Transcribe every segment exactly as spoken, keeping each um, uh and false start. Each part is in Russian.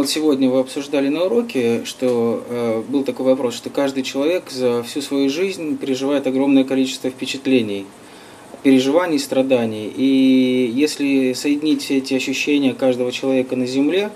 Вот сегодня вы обсуждали на уроке, что э, был такой вопрос, что каждый человек за всю свою жизнь переживает огромное количество впечатлений, переживаний, страданий. И если соединить все эти ощущения каждого человека на Земле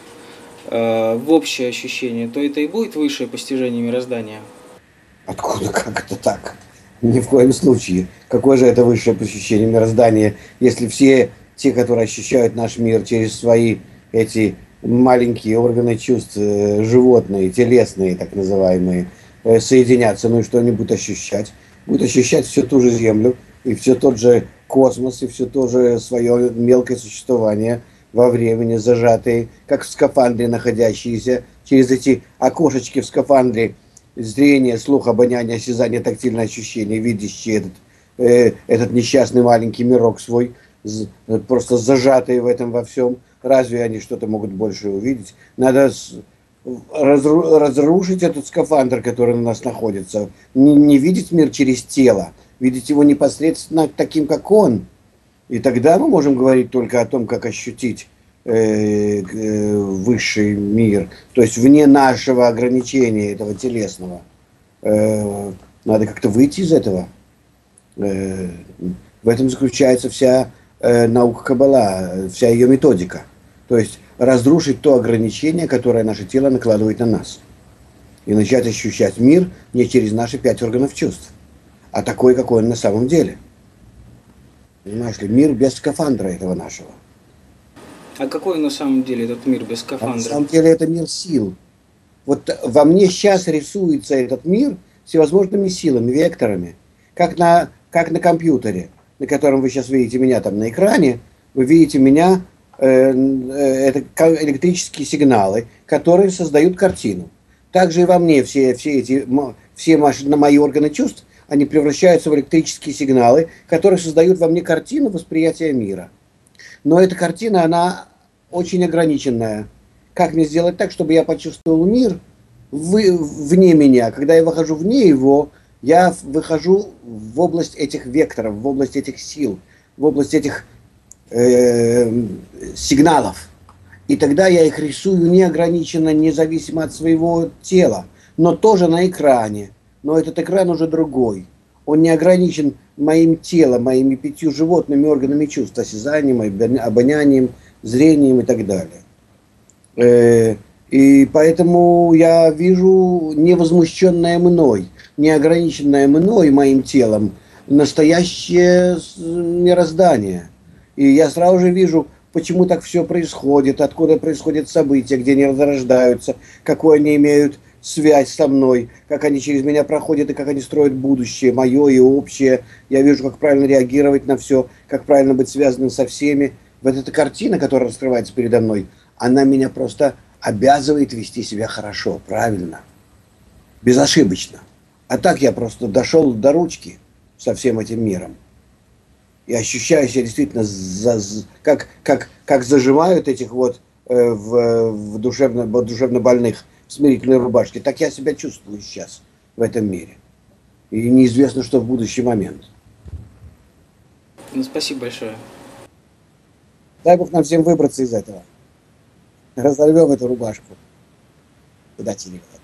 э, в общее ощущение, то это и будет высшее постижение мироздания. Откуда, как это так? Ни в коем случае. Какое же это высшее ощущение мироздания, если все те, которые ощущают наш мир через свои эти маленькие органы чувств, э, животные, телесные, так называемые, э, соединятся, ну и что они будут ощущать? Будут ощущать всю ту же Землю, и все тот же космос, и все то же свое мелкое существование во времени, зажатые, как в скафандре находящиеся, через эти окошечки в скафандре, зрение, слух, обоняние, осязание, тактильное ощущение, видящий этот, э, этот несчастный маленький мирок свой, з, просто зажатые в этом во всем. Разве они что-то могут больше увидеть? Надо с, разру, разрушить этот скафандр, который на нас находится. Не, не видеть мир через тело, видеть его непосредственно таким, как он. И тогда мы можем говорить только о том, как ощутить э, э, высший мир, то есть вне нашего ограничения этого телесного. Э, надо как-то выйти из этого. Э, в этом заключается вся э, наука Каббала, вся ее методика. То есть разрушить то ограничение, которое наше тело накладывает на нас. И начать ощущать мир не через наши пять органов чувств, а такой, какой он на самом деле. Понимаешь ли, мир без скафандра этого нашего. А какой на самом деле этот мир без А на скафандра? самом деле это мир сил. Вот во мне сейчас рисуется этот мир всевозможными силами, векторами. Как на, как на компьютере, на котором вы сейчас видите меня там на экране, вы видите меня, э, э, это электрические сигналы, которые создают картину. Также и во мне все, все эти все мои органы чувств, они превращаются в электрические сигналы, которые создают во мне картину восприятия мира. Но эта картина, она очень ограниченная. Как мне сделать так, чтобы я почувствовал мир вне меня? Когда я выхожу вне его, я выхожу в область этих векторов, в область этих сил, в область этих э, сигналов. И тогда я их рисую неограниченно, независимо от своего тела, но тоже на экране. Но этот экран уже другой. Он не ограничен моим телом, моими пятью животными органами чувств, осязанием, обонянием, зрением и так далее. И поэтому я вижу невозмущенное мной, неограниченное мной, моим телом, настоящее мироздание. И я сразу же вижу, почему так все происходит, откуда происходят события, где они разрождаются, какую они имеют связь со мной, как они через меня проходят и как они строят будущее, мое и общее. Я вижу, как правильно реагировать на все, как правильно быть связанным со всеми. Вот эта картина, которая раскрывается передо мной, она меня просто обязывает вести себя хорошо, правильно, безошибочно. А так я просто дошел до ручки со всем этим миром. И ощущаю себя действительно, за, как, как, как зажимают этих вот э, в, в душевно, в душевно больных в смирительной рубашке. Так я себя чувствую сейчас в этом мире. И неизвестно, что в будущий момент. Ну, спасибо большое. Дай Бог нам всем выбраться из этого. Разорвем эту рубашку. Куда тебе?